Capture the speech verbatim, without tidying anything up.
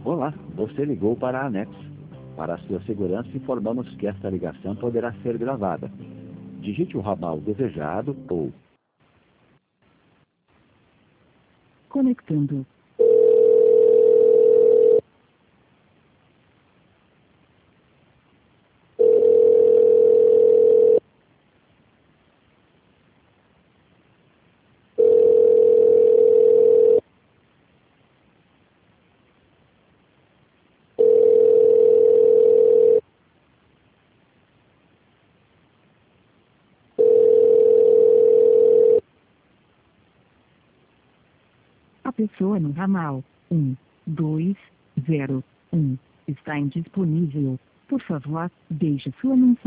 Olá, você ligou para a Anex. Para a sua segurança, informamos que esta ligação poderá ser gravada. Digite o ramal desejado ou... Conectando. A pessoa no ramal um, dois, zero, um está indisponível. Por favor, deixe sua mensagem.